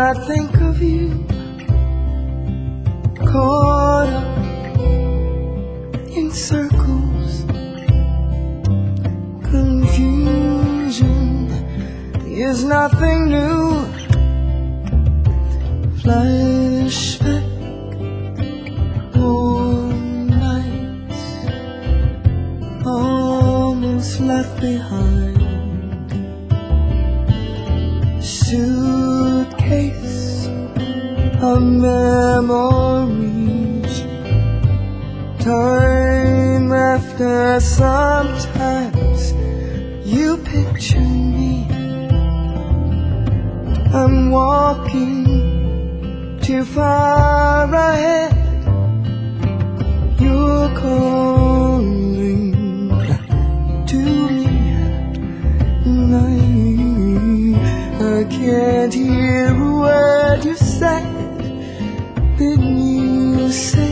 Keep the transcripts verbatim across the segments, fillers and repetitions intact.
I think of you, caught up in circles. Confusion is nothing new. Flashback, warm nights, almost left behind. Suitcase of memories. Time after, sometimes you picture me. I'm walking too far ahead. You're calling to me, and I, I can't hear a word you said. Then you say,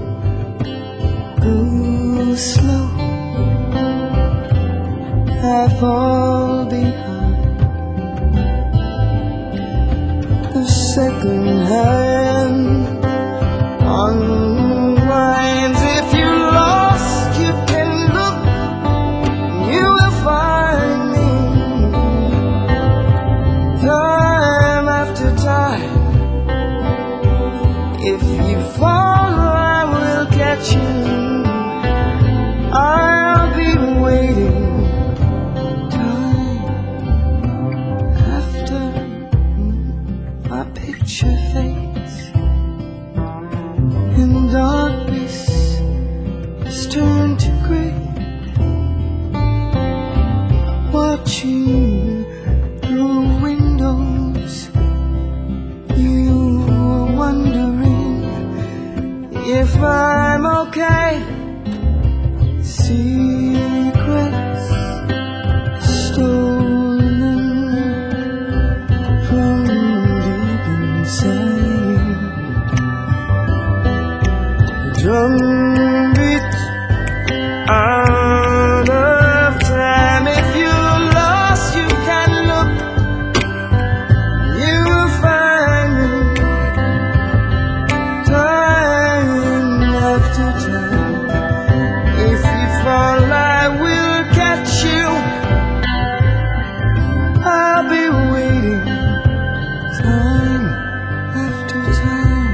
go slow. I fall behind. The second hand unwinds. If you're lost, you can look, you will find me. Time after time. If you fall, I will catch you. I'll be waiting. Time after, my picture fades, and darkness has turned to gray. Watching through windows, you are wondering if I'm okay. Secrets stolen from deep inside. The drum beat out of time. If you're lost, you can look, you will find me. Time after time. If you fall, I will catch you. I'll be waiting. Time after time.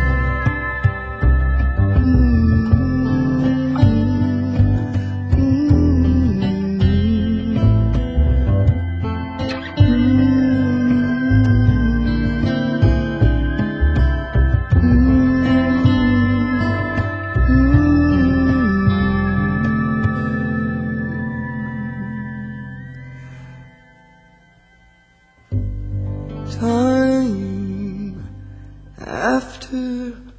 Time after